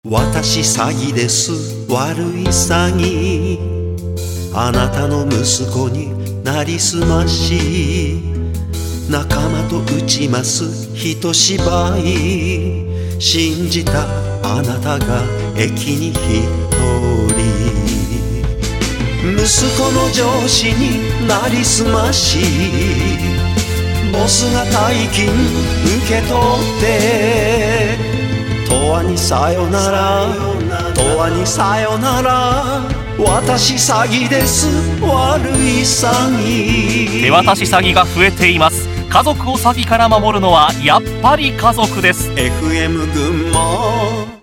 私詐欺です、悪い詐欺。あなたの息子になりすまし、仲間と打ちます一芝居。信じたあなたが駅に一人、息子の上司になりすまし、ボスが大金受け取って、永遠にさよなら、永遠にさよなら。私詐欺です、悪い詐欺。 手渡し詐欺が増えています。家族を詐欺から守るのはやっぱり家族です。 FM 群馬